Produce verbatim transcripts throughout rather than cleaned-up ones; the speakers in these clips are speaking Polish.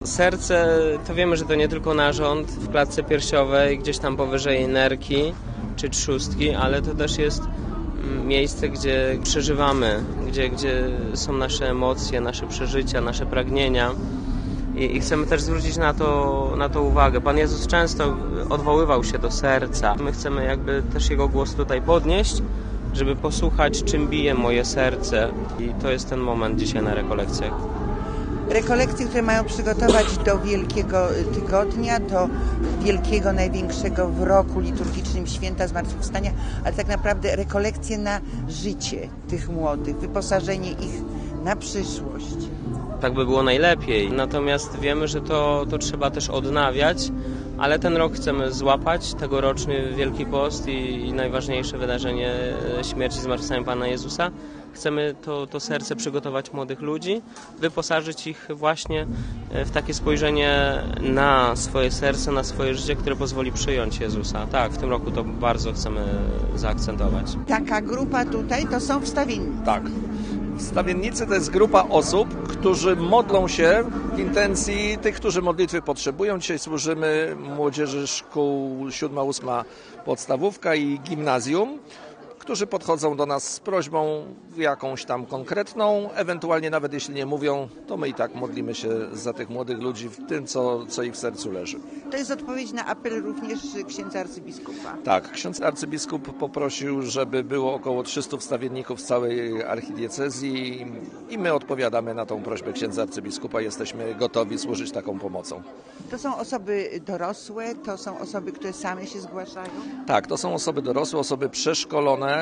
Serce, to wiemy, że to nie tylko narząd w klatce piersiowej, gdzieś tam powyżej nerki czy trzustki, ale to też jest miejsce, gdzie przeżywamy, gdzie, gdzie są nasze emocje, nasze przeżycia, nasze pragnienia. I, i chcemy też zwrócić na to, na to uwagę. Pan Jezus często odwoływał się do serca. My chcemy jakby też Jego głos tutaj podnieść, żeby posłuchać, czym bije moje serce. I to jest ten moment dzisiaj na rekolekcjach. Rekolekcje, które mają przygotować do Wielkiego Tygodnia, do wielkiego, największego w roku liturgicznym święta Zmartwychwstania, ale tak naprawdę rekolekcje na życie tych młodych, wyposażenie ich na przyszłość. Tak by było najlepiej, natomiast wiemy, że to, to trzeba też odnawiać, ale ten rok chcemy złapać, tegoroczny Wielki Post i, i najważniejsze wydarzenie śmierci i zmartwychwstania Pana Jezusa. Chcemy to, to serce przygotować młodych ludzi, wyposażyć ich właśnie w takie spojrzenie na swoje serce, na swoje życie, które pozwoli przyjąć Jezusa. Tak, w tym roku to bardzo chcemy zaakcentować. Taka grupa tutaj to są wstawiennicy. Tak. Wstawiennicy to jest grupa osób, którzy modlą się w intencji tych, którzy modlitwy potrzebują. Dzisiaj służymy młodzieży szkół siódma, ósma podstawówka i gimnazjum, którzy podchodzą do nas z prośbą jakąś tam konkretną, ewentualnie nawet jeśli nie mówią, to my i tak modlimy się za tych młodych ludzi w tym, co, co ich w sercu leży. To jest odpowiedź na apel również księdza arcybiskupa. Tak, ksiądz arcybiskup poprosił, żeby było około trzystu wstawienników z całej archidiecezji i my odpowiadamy na tą prośbę księdza arcybiskupa. Jesteśmy gotowi służyć taką pomocą. To są osoby dorosłe, to są osoby, które same się zgłaszają? Tak, to są osoby dorosłe, osoby przeszkolone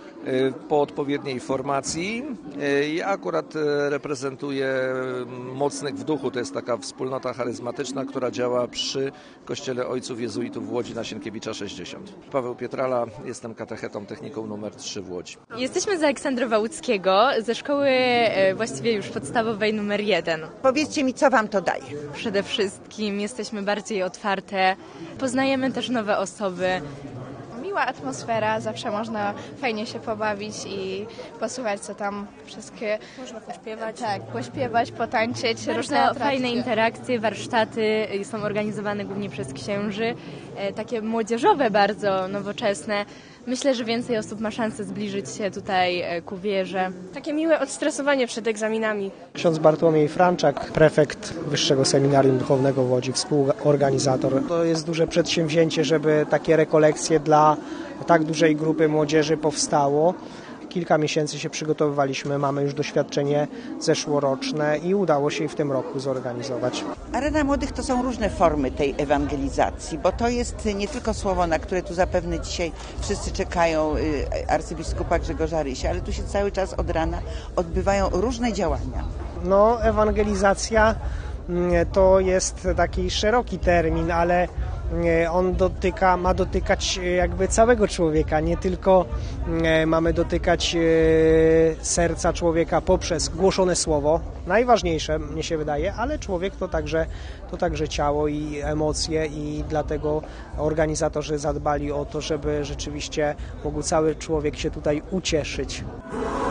po odpowiedniej formacji. Ja akurat reprezentuję Mocnych w Duchu, to jest taka wspólnota charyzmatyczna, która działa przy Kościele Ojców Jezuitów w Łodzi na Sienkiewicza sześćdziesiąt. Paweł Pietrala, jestem katechetą techniką numer trzy w Łodzi. Jesteśmy z Aleksandrowa Łódzkiego, ze szkoły właściwie już podstawowej numer jeden. Powiedzcie mi, co wam to daje? Przede wszystkim jesteśmy bardziej otwarte, poznajemy też nowe osoby. Miła atmosfera, zawsze można fajnie się pobawić i posłuchać, co tam wszystkie... Można pośpiewać. Tak, pośpiewać, potańczyć, Bardzo różne atrakcje. Fajne interakcje, warsztaty są organizowane głównie przez księży, takie młodzieżowe, bardzo nowoczesne. Myślę, że więcej osób ma szansę zbliżyć się tutaj ku wierze. Takie miłe odstresowanie przed egzaminami. Ksiądz Bartłomiej Franczak, prefekt Wyższego Seminarium Duchownego w Łodzi, współorganizator. To jest duże przedsięwzięcie, żeby takie rekolekcje dla tak dużej grupy młodzieży powstało. Kilka miesięcy się przygotowywaliśmy, mamy już doświadczenie zeszłoroczne i udało się w tym roku zorganizować. Arena Młodych to są różne formy tej ewangelizacji, bo to jest nie tylko słowo, na które tu zapewne dzisiaj wszyscy czekają, arcybiskupa Grzegorza Rysia, ale tu się cały czas od rana odbywają różne działania. No, ewangelizacja to jest taki szeroki termin, ale on dotyka, ma dotykać jakby całego człowieka, nie tylko mamy dotykać serca człowieka poprzez głoszone słowo, najważniejsze mnie się wydaje, ale człowiek to także, to także ciało i emocje i dlatego organizatorzy zadbali o to, żeby rzeczywiście mógł cały człowiek się tutaj ucieszyć.